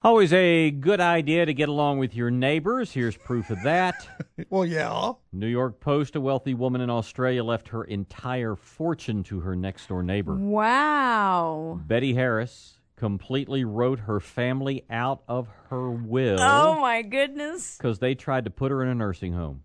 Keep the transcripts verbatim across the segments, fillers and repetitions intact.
Always a good idea to get along with your neighbors. Here's proof of that. Well, yeah. New York Post, a wealthy woman in Australia left her entire fortune to her next-door neighbor. Wow. Betty Harris completely wrote her family out of her will. Oh, my goodness. Because they tried to put her in a nursing home.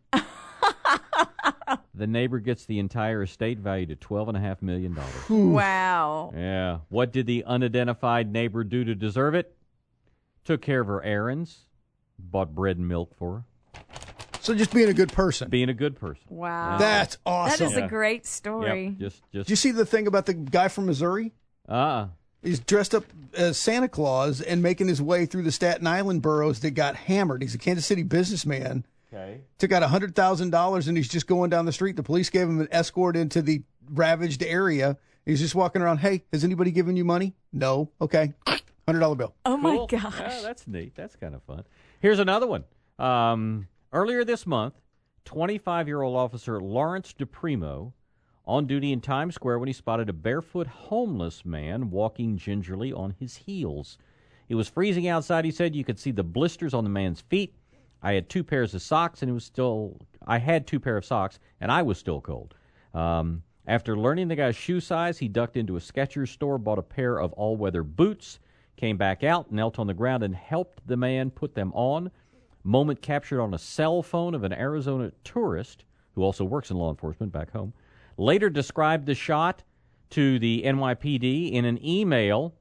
The neighbor gets the entire estate valued at twelve point five million dollars. Wow. Yeah. What did the unidentified neighbor do to deserve it? Took care of her errands, bought bread and milk for her. So just being a good person. Being a good person. Wow. That's awesome. That is Yeah. a great story. Yep. Just, just. Did you see the thing about the guy from Missouri? Uh-uh. He's dressed up as Santa Claus and making his way through the Staten Island boroughs that got hammered. He's a Kansas City businessman. Okay. Took out one hundred thousand dollars and he's just going down the street. The police gave him an escort into the ravaged area. He's just walking around. Hey, has anybody given you money? No. Okay. one hundred dollar bill. Oh, my Cool. gosh. Yeah, that's neat. That's kind of fun. Here's another one. Um, earlier this month, twenty-five-year-old officer Lawrence DePrimo on duty in Times Square when he spotted a barefoot homeless man walking gingerly on his heels. It was freezing outside, he said. You could see the blisters on the man's feet. I had two pairs of socks, and it was still. I had two pair of socks, and I was still cold. Um, after learning the guy's shoe size, he ducked into a Skechers store, bought a pair of all-weather boots, came back out, knelt on the ground, and helped the man put them on. Moment captured on a cell phone of an Arizona tourist who also works in law enforcement back home. Later described the shot to the N Y P D in an email.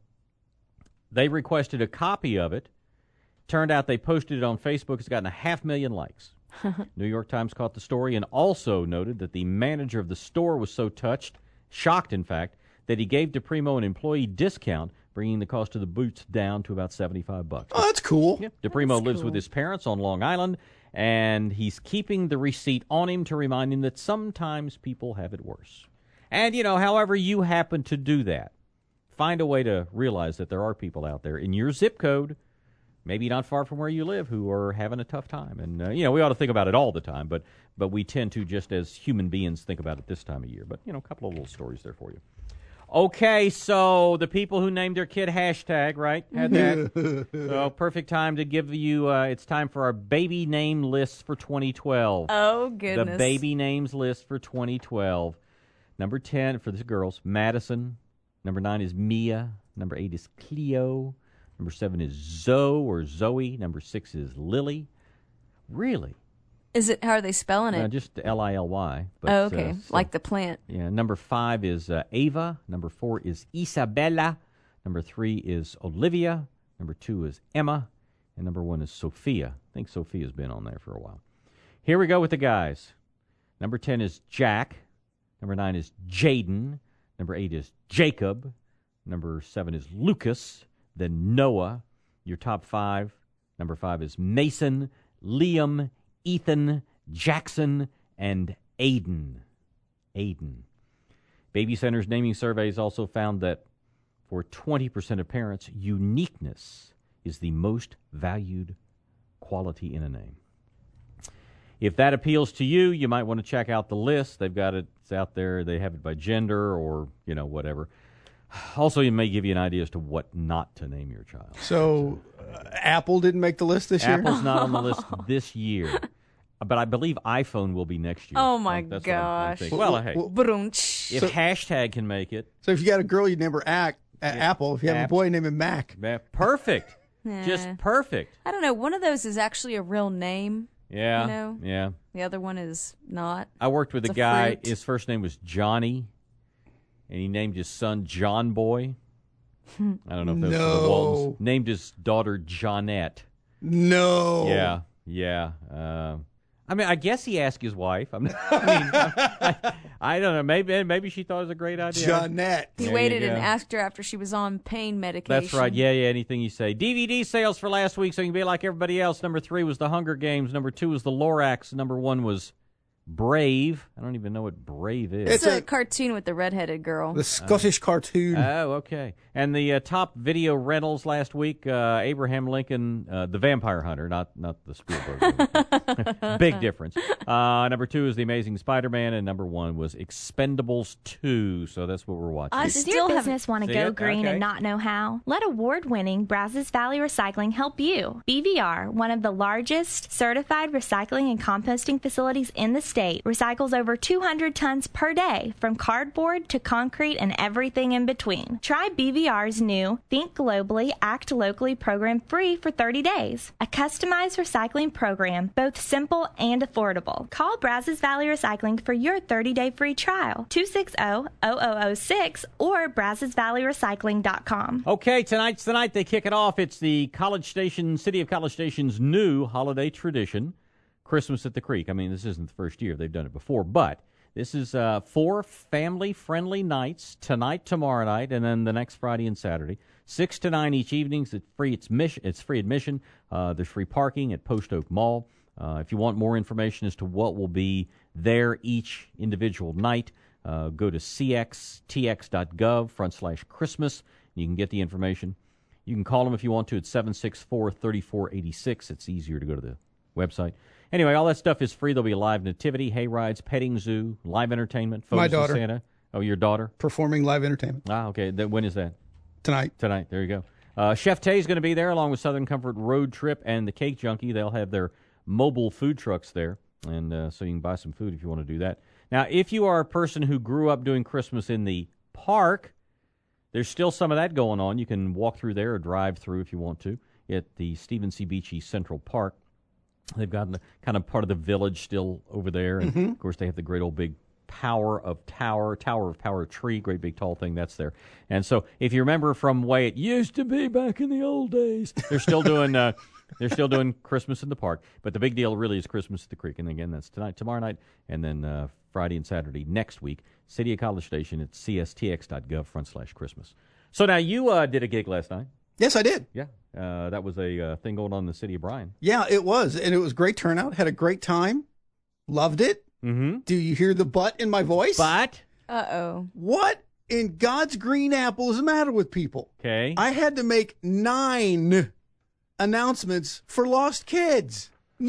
They requested a copy of it. Turned out they posted it on Facebook. It's gotten a half million likes. New York Times caught the story and also noted that the manager of the store was so touched, shocked in fact, that he gave DePrimo an employee discount, bringing the cost of the boots down to about seventy-five bucks. Oh, that's cool. Yep. DePrimo That's lives cool. with his parents on Long Island, and he's keeping the receipt on him to remind him that sometimes people have it worse. And, you know, however you happen to do that, find a way to realize that there are people out there in your zip code, maybe not far from where you live, who are having a tough time. And, uh, you know, we ought to think about it all the time, but but we tend to, just as human beings, think about it this time of year. But, you know, a couple of little stories there for you. Okay, so the people who named their kid hashtag, right, had that. So perfect time to give you, uh, it's time for our baby name list for twenty twelve. Oh, goodness. The baby names list for twenty twelve. Number ten, for the girls, Madison. Number nine is Mia. Number eight is Cleo. Number seven is Zoe or Zoe. Number six is Lily. Really? Is it, how are they spelling Uh, it? just L I L Y. But, Oh, okay. uh, so- Like the plant. Yeah. Number five is uh, Ava. Number four is Isabella. Number three is Olivia. Number two is Emma. And number one is Sophia. I think Sophia's been on there for a while. Here we go with the guys. Number ten is Jack. Number nine is Jaden. Number eight is Jacob. Number seven is Lucas. Then Noah. Your top five. Number five is Mason, Liam, Ethan, Jackson, and Aiden. Aiden. Baby Center's naming surveys also found that for twenty percent of parents, uniqueness is the most valued quality in a name. If that appeals to you, you might want to check out the list. They've got it, it's out there. They have it by gender or, you know, whatever. Also, it may give you an idea as to what not to name your child. So uh, Apple didn't make the list this year? Apple's not on the list this year, but I believe iPhone will be next year. Oh, my That's what I'm- I'm gosh. thinking. Well, hey, Well, Brunch. if hashtag can make it, So if you got a girl, you'd name her Ack, uh, Apple. If you have App- a boy, name him Mac. eh, perfect. Nah. Just perfect. I don't know. One of those is actually a real name. Yeah, You know? yeah. The other one is not. I worked with It's a a guy, fruit. his first name was Johnny, and he named his son John Boy. I don't know if that's No. the Waltons. Named his daughter Johnette. No. Yeah, yeah. Uh, I mean, I guess he asked his wife. I'm not, I mean, I, I don't know. Maybe maybe she thought it was a great idea. Jeanette. He There waited you and go. asked her after she was on pain medication. That's right. Yeah, yeah. Anything you say. D V D sales for last week, so you can be like everybody else. Number three was The Hunger Games. Number two was The Lorax. Number one was Brave. I don't even know what Brave is. It's, It's a, a- cartoon with the redheaded girl. The Scottish cartoon. Oh, okay. And the uh, top video rentals last week, uh, Abraham Lincoln, uh, The Vampire Hunter, not not the Spielberg movie. Big difference. Uh, number two is The Amazing Spider-Man, and number one was Expendables two. So that's what we're watching. I Does still your haven't- business want to See go it? green Okay. and not know how? Let award-winning Brazos Valley Recycling help you. B V R, one of the largest certified recycling and composting facilities in the state, recycles over two hundred tons per day from cardboard to concrete and everything in between. Try B V R's new Think Globally, Act Locally program free for thirty days. A customized recycling program, both simple and affordable. Call Brazos Valley Recycling for your thirty-day free trial. two six zero, zero zero zero six or brazos valley recycling dot com. Okay, tonight's the night they kick it off. It's the College Station, City of College Station's new holiday tradition, Christmas at the Creek. I mean, this isn't the first year. They've done it before, but this is uh, four family-friendly nights, tonight, tomorrow night, and then the next Friday and Saturday. Six to nine each evening. It's free, it's mission, it's free admission. Uh, there's free parking at Post Oak Mall. Uh, if you want more information as to what will be there each individual night, uh, go to c x t x dot gov front slash Christmas. You can get the information. You can call them if you want to at seven six four, three four eight six. It's easier to go to the website. Anyway, all that stuff is free. There'll be live nativity, hay rides, petting zoo, live entertainment, photos My of daughter. Santa. Oh, your daughter? Performing live entertainment Ah, okay. Then when is that? tonight. Tonight. There you go. Uh, Chef Tay's going to be there along with Southern Comfort Road Trip and the Cake Junkie. They'll have their mobile food trucks there, and uh, so you can buy some food if you want to do that. Now, if you are a person who grew up doing Christmas in the park, there's still some of that going on. You can walk through there or drive through if you want to at the Stephen C. Beachy Central Park. They've got the, kind of part of the village still over there, and Mm-hmm. of course they have the great old big Power of Tower, Tower of Power tree, great big tall thing that's there. And so, if you remember from the way it used to be back in the old days, they're still doing uh, they're still doing Christmas in the park. But the big deal really is Christmas at the Creek, and again that's tonight, tomorrow night, and then uh, Friday and Saturday next week. City of College Station at c s t x dot gov front slash Christmas. So now you uh, did a gig last night. Yes, I did. Yeah, uh, that was a uh, thing going on in the city of Bryan. Yeah, it was. And it was great turnout. Had a great time. Loved it. Mm-hmm. Do you hear the butt in my voice? But Uh-oh. What in God's green apple is the matter with people? okay, I had to make nine announcements for lost kids.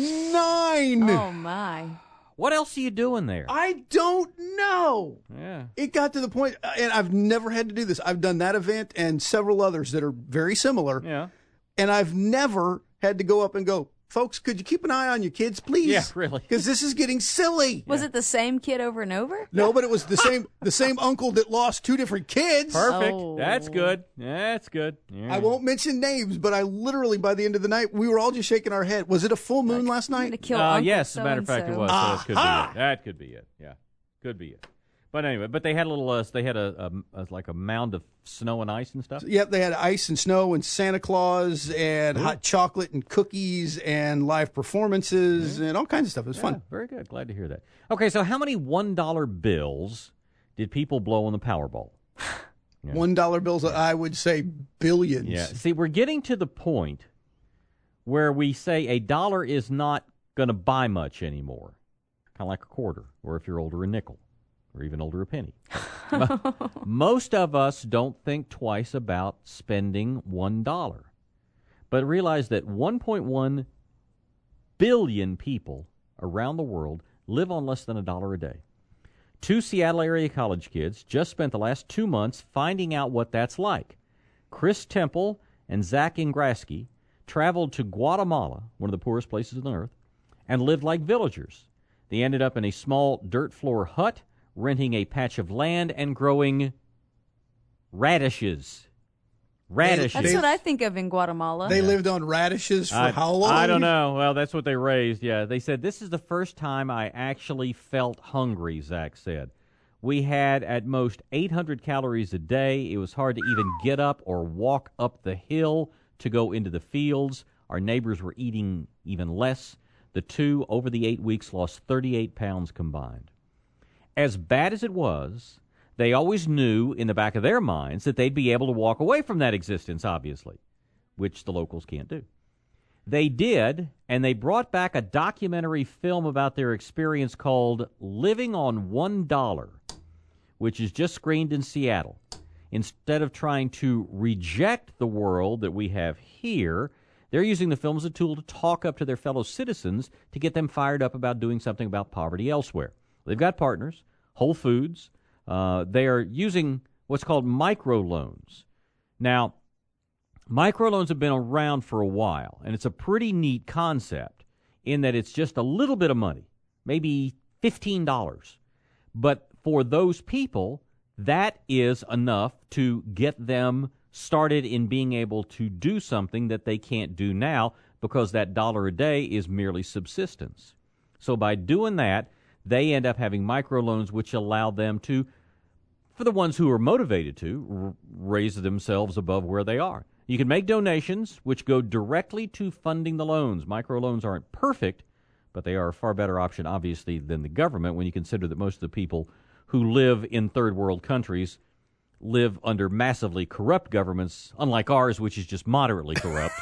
Nine. Oh, my. what else are you doing there? I don't know. yeah. It got to the point, and I've never had to do this. I've done that event and several others that are very similar, Yeah. and I've never had to go up and go, folks, could you keep an eye on your kids, please? Yeah, really. Because this is getting silly. Was it the same kid over and over? No, but it was the same the same uncle that lost two different kids. Perfect. Oh. That's good. That's good. Yeah. I won't mention names, but I literally, by the end of the night, we were all just shaking our head. Was it a full moon last I'm night? gonna kill Uh, Uncle yes, as a matter of fact, it so-and-so. was. So that could be Aha! it. That could be it. Yeah, could be it. But anyway, but they had a little. Uh, they had a, a, a like a mound of snow and ice and stuff. Yep, they had ice and snow and Santa Claus and hot chocolate and cookies and live performances and all kinds of stuff. It was Yeah, fun. very good. Glad to hear that. Okay, so how many one dollar bills did people blow on the Powerball? Yeah. One dollar bills, I would say billions. Yeah. See, we're getting to the point where we say a dollar is not going to buy much anymore. Kind of like a quarter, or if you're older, a nickel, or even older, a penny. Mo- Most of us don't think twice about spending one dollar, but realize that one point one billion people around the world live on less than a dollar a day. Two Seattle area college kids just spent the last two months finding out what that's like. Chris Temple and Zach Ingrasky traveled to Guatemala, one of the poorest places on earth, and lived like villagers. They ended up in a small dirt floor hut, renting a patch of land and growing radishes. Radishes. That's what I think of in Guatemala. They lived on radishes for I, how long? I don't know. Well, that's what they raised. Yeah, they said this is the first time I actually felt hungry. Zach said we had at most eight hundred calories a day. It was hard to even get up or walk up the hill to go into the fields. Our neighbors were eating even less. The two, over the eight weeks, lost thirty-eight pounds combined. As bad as it was, they always knew in the back of their minds that they'd be able to walk away from that existence, obviously, which the locals can't do. They did, and they brought back a documentary film about their experience called Living on one dollar, which is just screened in Seattle. Instead of trying to reject the world that we have here, they're using the film as a tool to talk up to their fellow citizens to get them fired up about doing something about poverty elsewhere. They've got partners, Whole Foods. Uh, they are using what's called microloans. Now, microloans have been around for a while, and it's a pretty neat concept in that it's just a little bit of money, maybe fifteen dollars. But for those people, that is enough to get them started in being able to do something that they can't do now because that dollar a day is merely subsistence. So by doing that, they end up having microloans which allow them to, for the ones who are motivated to, r- raise themselves above where they are. You can make donations which go directly to funding the loans. Microloans aren't perfect, but they are a far better option, obviously, than the government when you consider that most of the people who live in third world countries live under massively corrupt governments, unlike ours, which is just moderately corrupt.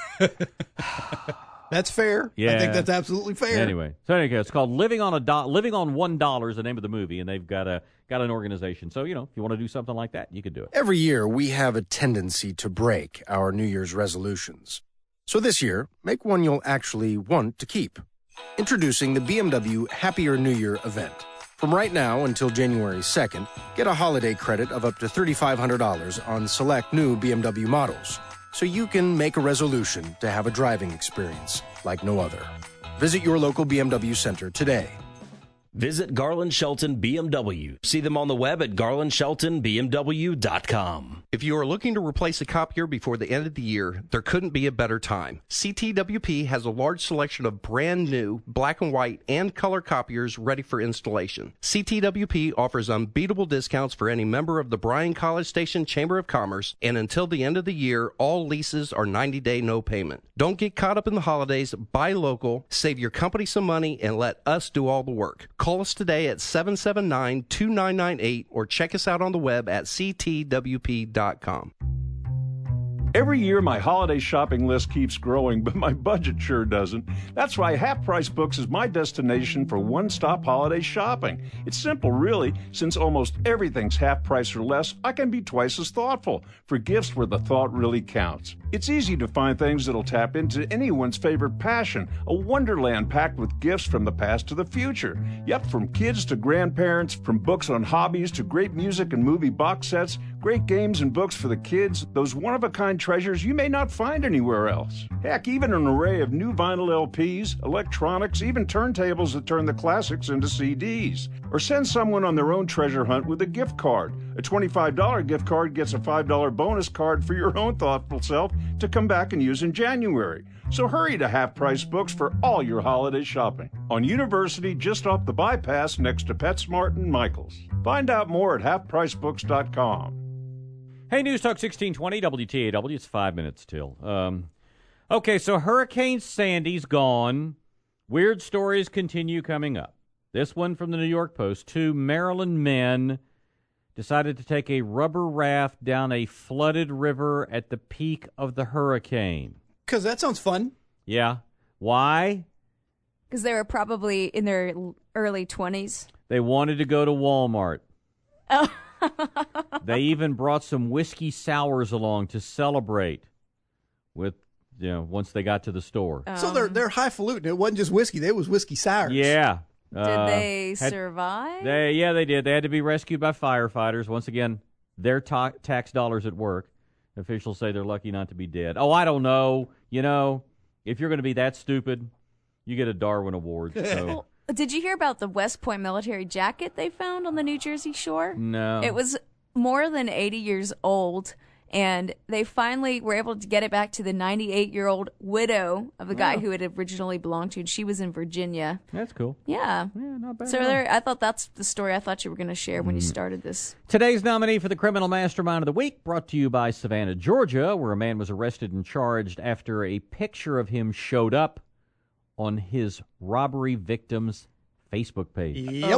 That's fair. Yeah. I think that's absolutely fair. Anyway, so anyway, it's called Living on a Do- Living on One Dollar is the name of the movie, and they've got a got an organization. So you know, if you want to do something like that, you could do it. Every year, we have a tendency to break our New Year's resolutions. So this year, make one you'll actually want to keep. Introducing the B M W Happier New Year event. From right now until January second, get a holiday credit of up to three thousand five hundred dollars on select new B M W models, so you can make a resolution to have a driving experience like no other. Visit your local B M W center today. Visit Garland Shelton B M W. See them on the web at garland shelton b m w dot com. If you are looking to replace a copier before the end of the year, there couldn't be a better time. C T W P has a large selection of brand new black and white and color copiers ready for installation. C T W P offers unbeatable discounts for any member of the Bryan College Station Chamber of Commerce, and until the end of the year, all leases are ninety day no payment. Don't get caught up in the holidays. Buy local, save your company some money, and let us do all the work. Call us today at seven seven nine, two nine nine eight or check us out on the web at c t w p dot com. Every year, my holiday shopping list keeps growing, but my budget sure doesn't. That's why Half Price Books is my destination for one-stop holiday shopping. It's simple, really. Since almost everything's half price or less, I can be twice as thoughtful for gifts where the thought really counts. It's easy to find things that'll tap into anyone's favorite passion, a wonderland packed with gifts from the past to the future. Yep, from kids to grandparents, from books on hobbies to great music and movie box sets, great games and books for the kids, those one-of-a-kind treasures you may not find anywhere else. Heck, even an array of new vinyl L Ps, electronics, even turntables that turn the classics into C Ds. Or send someone on their own treasure hunt with a gift card. A twenty-five dollars gift card gets a five dollars bonus card for your own thoughtful self to come back and use in January. So hurry to Half Price Books for all your holiday shopping. On University, just off the bypass next to PetSmart and Michael's. Find out more at half price books dot com. Hey, News Talk sixteen twenty W T A W. It's five minutes till. Um, okay, so Hurricane Sandy's gone. Weird stories continue coming up. This one from the New York Post. Two Maryland men decided to take a rubber raft down a flooded river at the peak of the hurricane. Because that sounds fun. Yeah. Why? Because they were probably in their l- early twenties. They wanted to go to Walmart. Oh. They even brought some whiskey sours along to celebrate with, you know, once they got to the store. Um, So they're they're highfalutin. It wasn't just whiskey. It was whiskey sours. Yeah. Did Uh, they had- survive? They yeah, they did. They had to be rescued by firefighters. Once again, their ta- tax dollars at work. Officials say they're lucky not to be dead. Oh, I don't know. You know, if you're going to be that stupid, you get a Darwin Award. So. Well, did you hear about the West Point military jacket they found on the New Jersey shore? No. It was more than eighty years old, and they finally were able to get it back to the ninety-eight-year-old widow of the guy Wow. who it originally belonged to, and she was in Virginia. That's cool. Yeah. Yeah, not bad. So at all. there, I thought that's the story I thought you were going to share when you Mm. started this. Today's nominee for the Criminal Mastermind of the Week, brought to you by Savannah, Georgia, where a man was arrested and charged after a picture of him showed up on his robbery victim's Facebook page. Yep.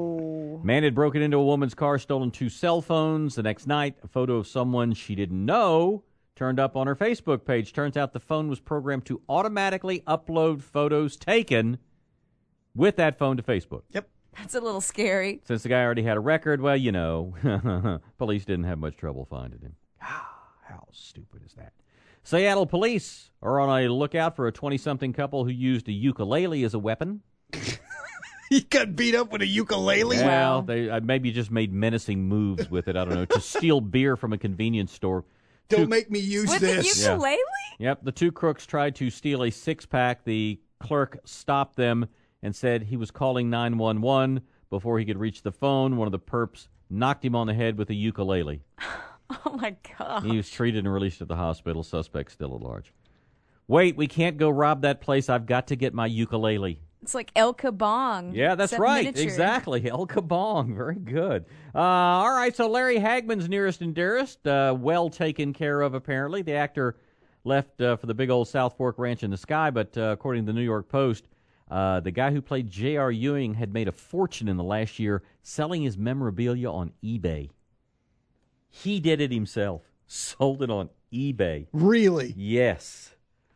Oh. Man had broken into a woman's car, stolen two cell phones. The next night, a photo of someone she didn't know turned up on her Facebook page. Turns out the phone was programmed to automatically upload photos taken with that phone to Facebook. Yep. That's a little scary. Since the guy already had a record, well, you know, police didn't have much trouble finding him. Ah, how stupid is that? Seattle police are on a lookout for a twenty-something couple who used a ukulele as a weapon. He got beat up with a ukulele? Well, Wow. they uh, maybe just made menacing moves with it. I don't know. To steal beer from a convenience store. Don't Two- make me use With this. the ukulele? Yep, the two crooks tried to steal a six-pack. The clerk stopped them and said he was calling nine one one. Before he could reach the phone, one of the perps knocked him on the head with a ukulele. Oh, my God. He was treated and released at the hospital. Suspect still at large. Wait, we can't go rob that place. I've got to get my ukulele. It's like El Kabong. Yeah, that's except right. miniature. Exactly. El Kabong. Very good. Uh, all right, so Larry Hagman's nearest and dearest, uh, well taken care of, apparently. The actor left uh, for the big old South Fork Ranch in the sky, but uh, according to the New York Post, uh, the guy who played J R. Ewing had made a fortune in the last year selling his memorabilia on eBay. He did it himself. Sold it on eBay. Really? Yes.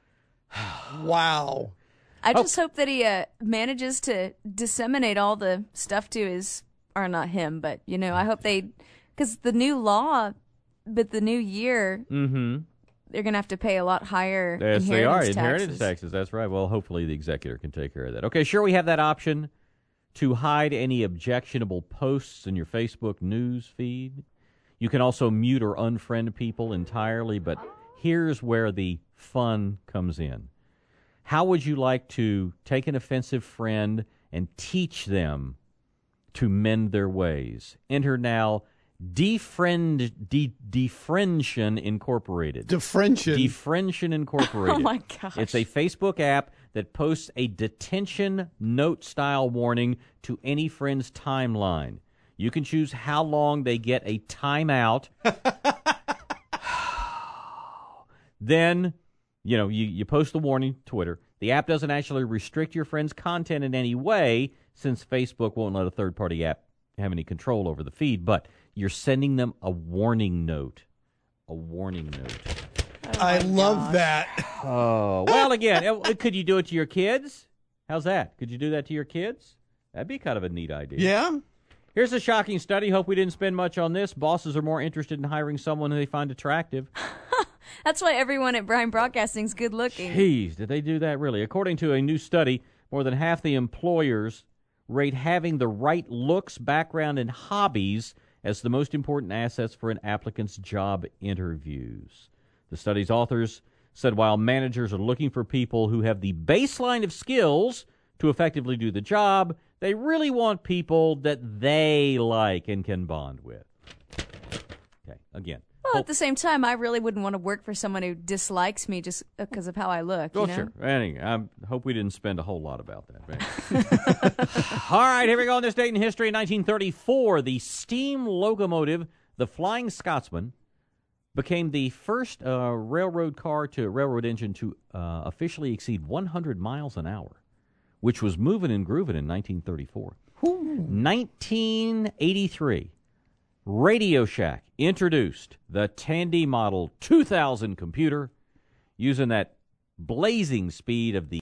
Wow. I just hope that he uh, manages to disseminate all the stuff to his, or not him, but, you know, I hope they, because the new law, but the new year, Mm-hmm. they're going to have to pay a lot higher Yes, inheritance they are. taxes. Inheritance taxes. That's right. Well, hopefully the executor can take care of that. Okay, sure, we have that option to hide any objectionable posts in your Facebook news feed. You can also mute or unfriend people entirely, but here's where the fun comes in. How would you like to take an offensive friend and teach them to mend their ways? Enter now Defriend, de, Defriendtion Incorporated. Defriendtion. Defriendtion Incorporated. Oh, my gosh. It's a Facebook app that posts a detention note-style warning to any friend's timeline. You can choose how long they get a timeout. Then, you know, you, you post the warning to Twitter. The app doesn't actually restrict your friend's content in any way, since Facebook won't let a third-party app have any control over the feed, but you're sending them a warning note. A warning note. I love that. Oh, well, again, it- could you do it to your kids? How's that? Could you do that to your kids? That'd be kind of a neat idea. Yeah? Here's a shocking study. Hope we didn't spend much on this. Bosses are more interested in hiring someone who they find attractive. That's why everyone at Bryan Broadcasting is good looking. Jeez, did they do that really? According to a new study, more than half the employers rate having the right looks, background, and hobbies as the most important assets for an applicant's job interviews. The study's authors said while managers are looking for people who have the baseline of skills to effectively do the job, they really want people that they like and can bond with. Okay, again. Well, at the same time, I really wouldn't want to work for someone who dislikes me just because of how I look. Oh, you know? sure. Anyway, I hope we didn't spend a whole lot about that. All right, here we go on this date in history. In nineteen thirty-four, the steam locomotive, the Flying Scotsman, became the first uh, railroad car to railroad engine to uh, officially exceed one hundred miles an hour, which was moving and grooving in nineteen thirty-four. nineteen eighty-three, Radio Shack introduced the Tandy Model two thousand computer using that blazing speed of the